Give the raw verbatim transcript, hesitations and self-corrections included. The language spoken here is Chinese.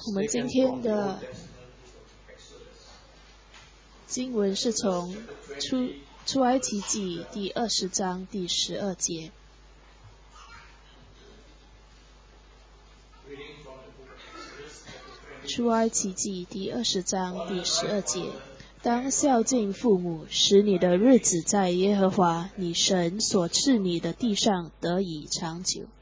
我们今天的经文是从出出埃及记第二十章第十二节。出埃及记第二十章第十二节，当孝敬父母，使你的日子在耶和华你神所赐你的地上得以长久。